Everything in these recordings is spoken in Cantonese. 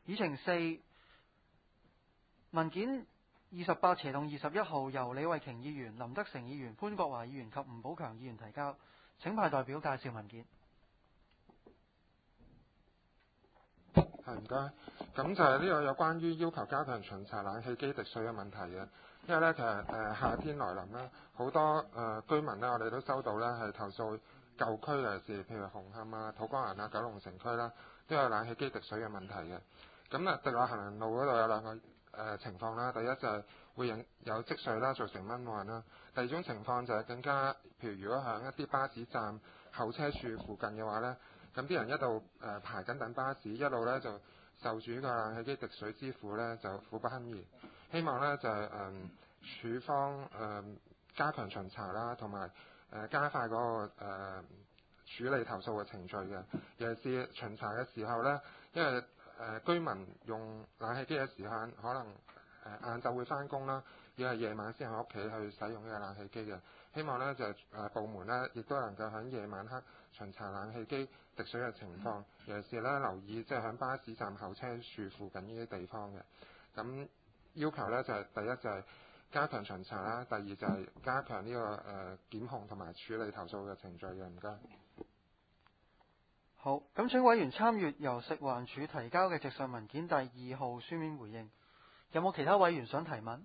議程4文件28/21號由李慧瓊議員、林德成議員、潘國華議員及吳寶強議員提交。請派代表介紹文件。 係唔該，咁就係呢個有關於要求加強巡查冷氣機滴水嘅問題嘅。因為呢，其實夏天來臨啦，好多居民呢，我哋都收到呢係投訴舊區嘅事，譬如紅磡啊、土瓜灣啊、九龍城區啦，都有冷氣機滴水嘅問題嘅。咁啊，滴落行人路嗰度有兩個情況啦。第一就係會有積水啦，造成蚊患啦。第二種情況就係更加，譬如如果喺一啲巴士站候車處附近嘅話呢，咁啲人一路排緊等巴士，一路呢就受住呢個冷氣機滴水之苦呢，就苦不堪言。希望呢就係署方加強巡查啦，同埋加快嗰個處理投訴嘅程序嘅。尤其是巡查嘅時候呢，因為居民用冷氣機嘅時間可能晏晝會返工啦，要係夜晚先喺屋企去使用呢個冷氣機嘅。希望呢就部門呢亦都能夠喺夜晚黑巡查冷氣機滴水嘅情況，尤其是呢留意即係喺巴士站候車處附近呢啲地方嘅。咁要求呢就係第一就係加強巡查啦，第二就係加強呢個檢控同埋處理投訴嘅程序嘅。唔該。 好，咁請委員參閱由食環署提交嘅直述文件第2號書面回應。有冇其他委員想提問？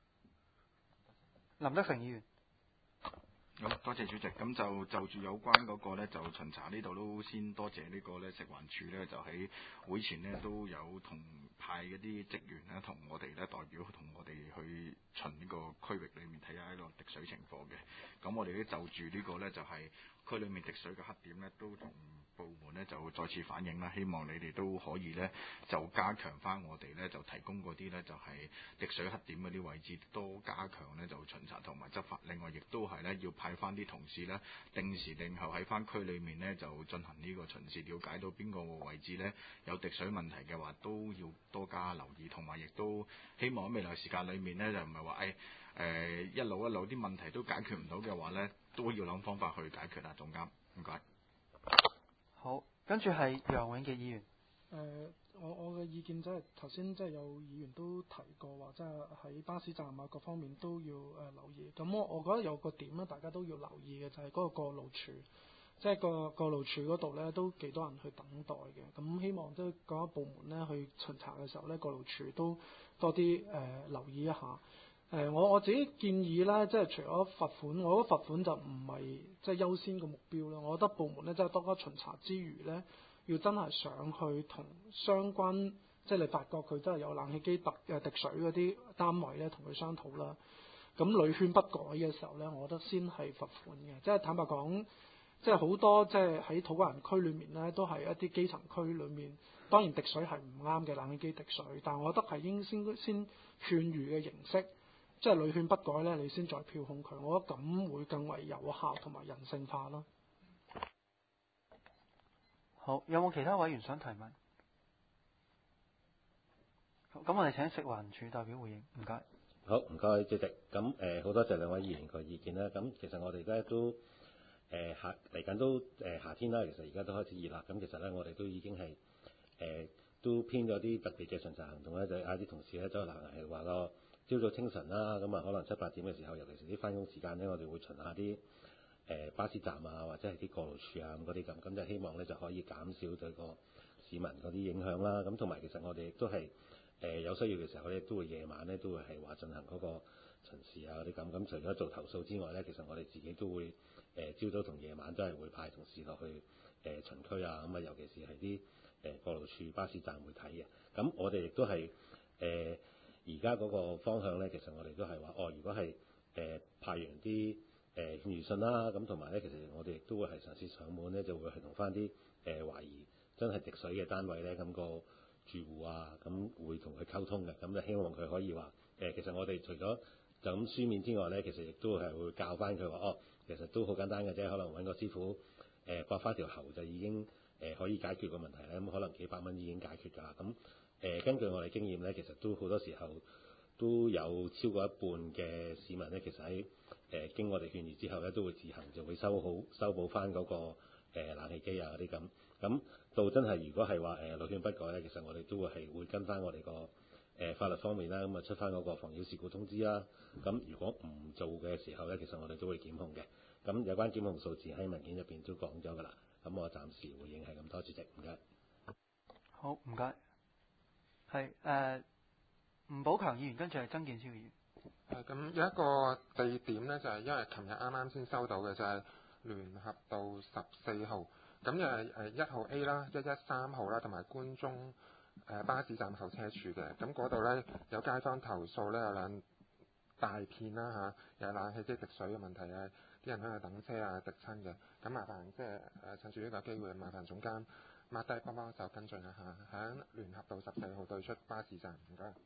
林德成議員。 好，多謝主席。咁就住有關嗰個呢，就巡查呢度都先多謝呢個呢食環署呢，就喺會前呢都有同派一啲職員呢，同我哋呢代表同我哋去巡呢個區域裏面睇下呢個滴水情況嘅。咁我哋呢就住呢個呢，就係區裏面滴水嘅黑點呢，都同部門呢就再次反映啦，希望你哋都可以呢，就加強翻我哋呢，就提供嗰啲呢，就係滴水黑點嗰啲位置，多加強呢，就巡查同埋執法。另外亦都係呢，要派翻啲同事呢，定時定候喺翻區裏面呢，就進行呢個巡視，了解到邊個位置呢有滴水問題嘅話，都要多加留意，同埋亦都希望喺未來時間裏面呢，就唔係話一路啲問題都解決唔到嘅話呢，都要諗方法去解決啊。總監，唔該。 好，跟住係楊永傑議員。 我嘅意見即係頭先即係有議員都提過話，即係喺巴士站啊各方面都要留意。咁我覺得有個點咧，大家都要留意嘅就係嗰個過路處，即係個過路處嗰度咧都幾多人去等待嘅。咁希望即係嗰一部門咧去巡查嘅時候咧，過路處都多啲留意一下。我自己建議咧，即係除咗罰款，我覺得罰款就唔係即係優先嘅目標啦。我覺得部門咧即係多加巡查之餘咧，要真係上去同相關，即係你發覺佢真係有冷氣機滴水嗰啲單位咧，同佢商討啦。咁屢勸不改嘅時候咧，我覺得先係罰款嘅。即係坦白講，即係好多即係喺土瓜灣區裏面咧，都係一啲基層區裏面，當然滴水係唔啱嘅，冷氣機滴水，但係我覺得係應先勸喻嘅形式。即係屢勸不改咧，你先再票控佢，我覺得咁會更為有效同埋人性化咯。 好，有冇其他委員想提問？好，咁我哋請食環署代表回應，唔該。 好，唔該主席。咁好多謝兩位議員個意見啦。咁其實我哋咧都嚟緊都夏天啦，其實而家都開始熱啦。咁其實咧我哋都已經係都編咗啲特別嘅巡查行動咧，就嗌啲同事咧走去係話個朝早清晨啦，咁啊可能7、8點嘅時候，尤其是啲返工時間咧，我哋會巡下啲巴士站啊，或者係啲過路處啊嗰啲咁就希望咧就可以減少對個市民嗰啲影響啦。咁同埋其實我哋亦都係有需要嘅時候咧，都會夜晚咧都會係話進行嗰個巡視啊嗰啲咁。咁除咗做投訴之外咧，其實我哋自己都會朝早同夜晚都係會派同事落去巡區啊。咁啊，尤其是係啲過路處、巴士站會睇嘅。咁我哋亦都係而家嗰個方向咧，其實我哋都係話，如果係派完啲勸喻信啦，咁同埋咧，其實我哋亦都會係嘗試上門咧，就會係同翻啲懷疑真係滴水嘅單位咧，咁個住戶啊，咁會同佢溝通嘅，咁就希望佢可以話其實我哋除咗就咁書面之外咧，其實亦都係會教翻佢話，其實都好簡單嘅啫，可能揾個師傅刮翻條喉就已經可以解決個問題咧，咁可能幾百蚊已經解決㗎。咁根據我哋經驗咧，其實都好多時候都有超過一半嘅市民咧，其實喺經我哋勸喻之後咧，都會自行就會修補翻嗰個冷氣機啊嗰啲咁。 咁到真係如果係話路勸不改咧，其實我哋都會跟翻我哋個法律方面啦，咁啊出翻嗰個妨擾事故通知啦。咁如果唔做嘅時候咧，其實我哋都會檢控嘅。咁有關檢控數字喺文件入邊都講咗㗎啦。咁我暫時回應係咁多，主席，唔該。 好，唔該。係吳寶強議員，跟住係曾健超議員。 咁有一個地點呢，就係因為琴日啱啱先收到嘅，就係聯合道14號。咁就係1號 A 啦、113號啦，同埋官中巴士站候車處嘅。咁嗰度呢，有街坊投訴呢，有兩大片啦有冷氣機滴水嘅問題啊，啲人喺度等車啊滴親嘅。咁麻煩即係趁住呢個機會，麻煩總監抹低幫手跟進一下，喺聯合道14號對出巴士站，唔該。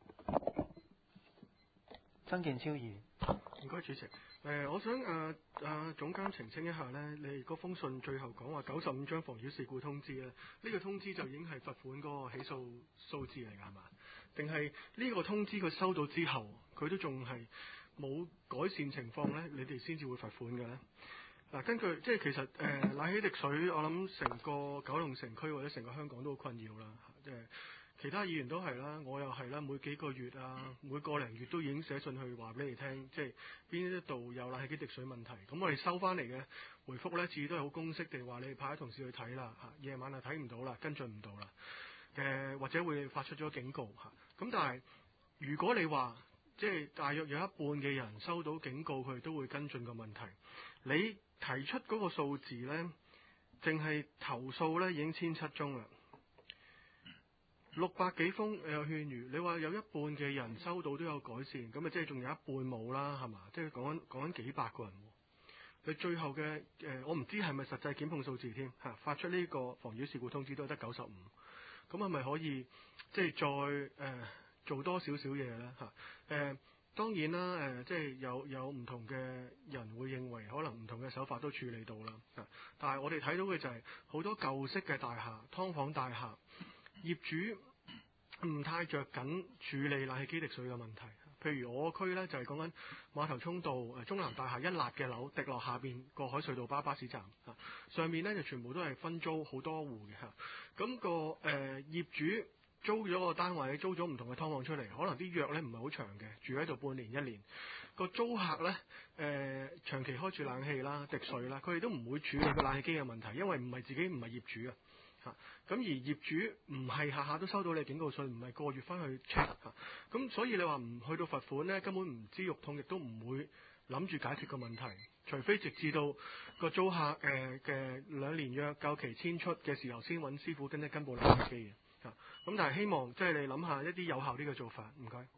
曾健超議員， 唔該主席。我想總監澄清一下呢，你嗰封信最後講話95張妨擾事故通知咧，呢個通知就已經係罰款嗰個起訴數字嚟㗎係嘛？定係呢個通知佢收到之後，佢都仲係冇改善情況呢？你哋先至會罰款嘅呢？根據即係其實冷氣滴水，我諗成個九龍城區或者成個香港都好困擾啦。其他議員都係啦，我又係啦，每幾個月啊，每個零月都已經寫信去話俾你聽，即係邊一度有冷氣機滴水問題。咁我哋收翻嚟嘅回覆呢，次次都係好公式地話你哋派啲同事去睇啦，夜晚就睇唔到啦，跟進唔到啦，或者會發出咗警告嚇。咁但係如果你話即係大約有一半嘅人收到警告，佢哋都會跟進個問題，你提出嗰個數字呢，淨係投訴呢已經17宗啦。600幾封有勸喻，你話有一半嘅人收到都有改善，咁啊即係仲有一半冇啦，係嘛？即係講緊幾百個人喎。你最後嘅我唔知係咪實際檢控數字添嚇，發出呢個妨擾事故通知都係得95，咁係咪可以即係再做多少少嘢咧嚇？當然啦即係有唔同嘅人會認為可能唔同嘅手法都處理到啦嚇，但係我哋睇到嘅就係好多舊式嘅大廈、劏房大廈。業主唔太着緊處理冷氣機滴水嘅問題，譬如我區呢，就係講緊馬頭涌道中南大廈一立嘅樓滴落下邊過海隧道巴士站上面呢就全部都係分租好多戶嘅咁個業主租咗個單位，租咗唔同嘅劏房出嚟，可能啲約呢唔係好長嘅，住喺度半年1年。個租客呢，長期開住冷氣啦、滴水啦，佢哋都唔會處理個冷氣機嘅問題，因為自己唔係業主啊。咁而業主唔係下下都收到你警告信，唔係個月翻去 check 咁所以你話唔去到罰款呢，根本唔知肉痛，亦都唔會諗住解決個問題，除非直至到個租客嘅2年約夠期遷出嘅時候，先揾師傅跟部冷氣機嘅咁但係希望即係你諗下一啲有效啲嘅做法，唔該。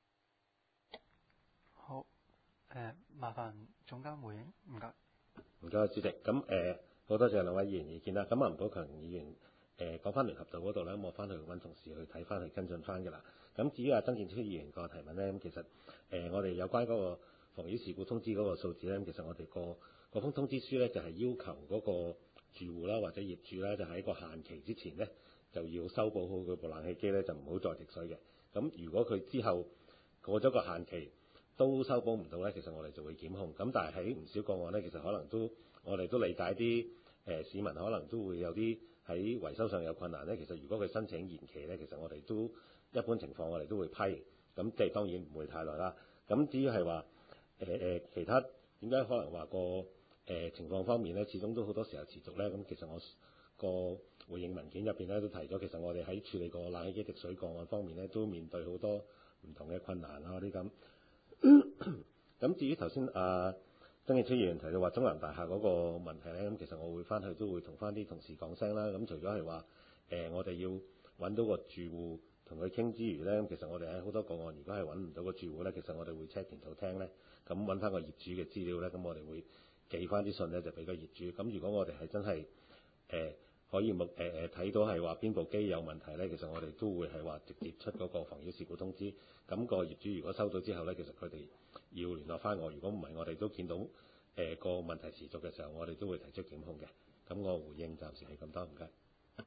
好，麻煩總監回應，唔該。 唔該，主席。咁好多謝兩位議員意見啦。咁吳寶強議員講翻聯合道嗰度咧，我翻去揾同事去睇翻去跟進翻嘅啦。咁至於曾健超議員個提問咧，咁其實我哋有關嗰個妨擾事故通知嗰個數字咧，其實我哋個封通知書咧就係要求嗰個住戶啦或者業主咧，就喺個限期之前咧就要修補好佢部冷氣機咧，就唔好再滴水嘅。咁如果佢之後過咗個限期都修補唔到咧，其實我哋就會檢控。咁但係喺唔少個案咧，其實可能我哋都理解啲市民可能都會有啲喺維修上有困難咧。其實如果佢申請延期咧，其實我哋都一般情況我哋都會批。咁即係當然唔會太耐啦。咁至於係話其他點解可能話個情況方面咧，始終都好多時候持續咧。咁其實我個回應文件入邊咧都提咗，其實我哋喺處理個冷氣機滴水個案方面咧，都面對好多唔同嘅困難啊啲咁。咁至於頭先曾健超議員提到話中南大廈嗰個問題咧，咁其實我會翻去都會同翻啲同事講聲啦。咁除咗係話我哋要揾到個住戶同佢傾之餘咧，其實我哋喺好多個案，如果係揾唔到個住戶咧，其實我哋會 check 田土廳咧，咁揾翻個業主嘅資料咧，咁我哋會寄翻啲信咧就俾個業主。咁如果我哋係真係可以睇到係話邊部機有問題咧，其實我哋都會係話直接出嗰個妨擾事故通知。咁個業主如果收到之後咧，其實佢哋要聯絡翻我。如果唔係，我哋都見到個問題持續嘅時候，我哋都會提出檢控嘅。咁我回應暫時係咁多，唔該。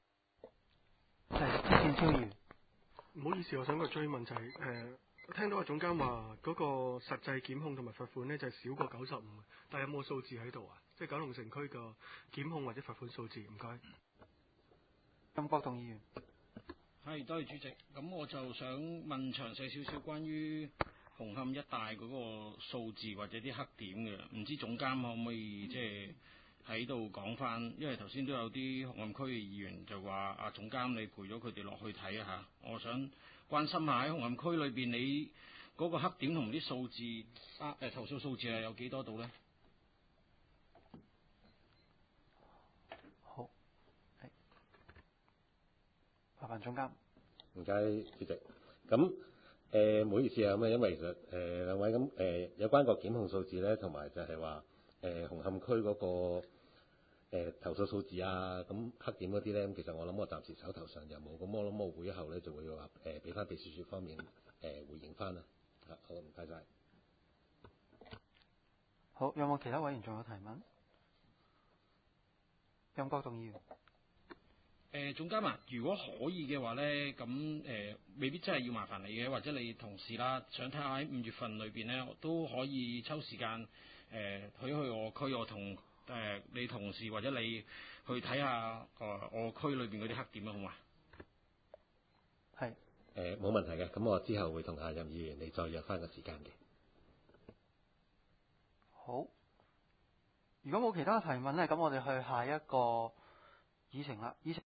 係曾健超議員。 唔好意思，我想個追問就係聽到阿總監話嗰個實際檢控同埋罰款咧就係少過95，但係有冇數字喺度啊？即係九龍城區個檢控或者罰款數字，唔該。 任國棟議員。 係，多謝主席。咁我就想問詳細少少關於紅磡一帶嗰個數字或者啲黑點嘅，唔知總監可唔可以即係喺度講翻？因為頭先都有啲紅磡區嘅議員就話：啊，總監你陪咗佢哋落去睇下。我想關心下喺紅磡區裏邊，你嗰個黑點同啲數字投訴數字係有幾多度呢？ 好，麻煩總監。 唔該，主席。咁唔好意思啊，咁因為其實兩位咁有關個檢控數字咧，同埋就係話紅磡區嗰個投訴數字啊，咁黑點嗰啲咧，其實我諗我暫時手頭上有冇，咁我諗我會後咧就會話俾翻秘書處方面回應翻啦。好，唔該晒。 好，有冇其他委員仲有提問？任國棟議員。 總監啊，如果可以嘅話咧，咁未必真係要麻煩你嘅，或者你同事啦，想睇下喺5月份裏邊咧，都可以抽時間去我區，我同你同事或者你去睇下我區裏邊嗰啲黑點啊，好嘛？ 係。 冇問題嘅，咁我之後會同下任議員你再約翻個時間嘅。 好。如果冇其他提問咧，咁我哋去下一個議程啦。議程